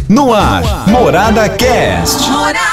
No ar, Morada Cast.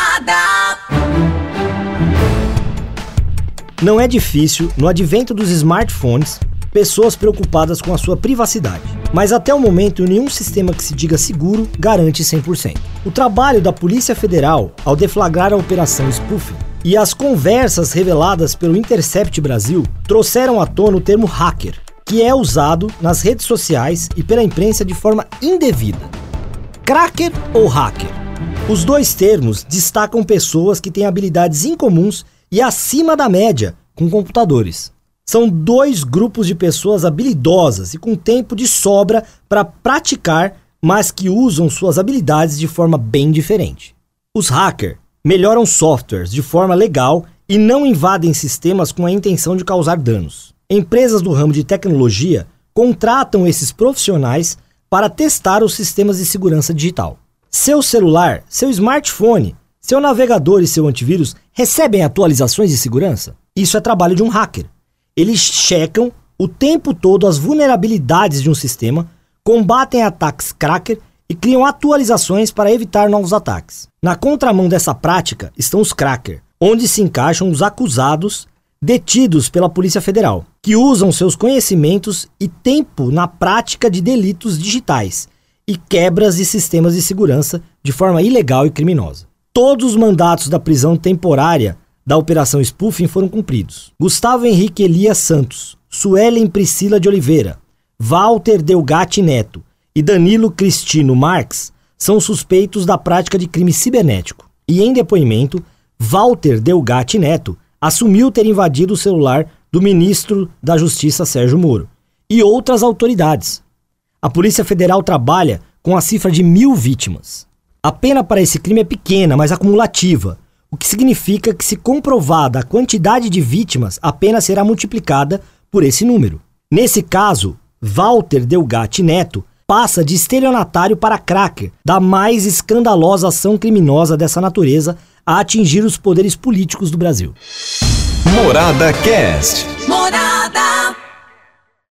Não é difícil, no advento dos smartphones, pessoas preocupadas com a sua privacidade. Mas até o momento, nenhum sistema que se diga seguro garante 100%. O trabalho da Polícia Federal ao deflagrar a Operação Spoofing e as conversas reveladas pelo Intercept Brasil trouxeram à tona o termo hacker, que é usado nas redes sociais e pela imprensa de forma indevida. Cracker ou hacker? Os dois termos destacam pessoas que têm habilidades incomuns e acima da média com computadores. São dois grupos de pessoas habilidosas e com tempo de sobra para praticar, mas que usam suas habilidades de forma bem diferente. Os hackers melhoram softwares de forma legal e não invadem sistemas com a intenção de causar danos. Empresas do ramo de tecnologia contratam esses profissionais para testar os sistemas de segurança digital. Seu celular, seu smartphone, seu navegador e seu antivírus recebem atualizações de segurança? Isso é trabalho de um hacker. Eles checam o tempo todo as vulnerabilidades de um sistema, combatem ataques cracker e criam atualizações para evitar novos ataques. Na contramão dessa prática estão os crackers, onde se encaixam os acusados detidos pela Polícia Federal, que usam seus conhecimentos e tempo na prática de delitos digitais e quebras de sistemas de segurança de forma ilegal e criminosa. Todos os mandatos da prisão temporária da Operação Spoofing foram cumpridos. Gustavo Henrique Elias Santos, Suelen Priscila de Oliveira, Walter Delgatti Neto e Danilo Cristino Marques são suspeitos da prática de crime cibernético. E em depoimento, Walter Delgatti Neto assumiu ter invadido o celular do ministro da Justiça Sérgio Moro e outras autoridades. A Polícia Federal trabalha com a cifra de 1.000 vítimas. A pena para esse crime é pequena, mas acumulativa, o que significa que, se comprovada a quantidade de vítimas, a pena será multiplicada por esse número. Nesse caso, Walter Delgatti Neto passa de estelionatário para cracker, da mais escandalosa ação criminosa dessa natureza a atingir os poderes políticos do Brasil. Morada Cast.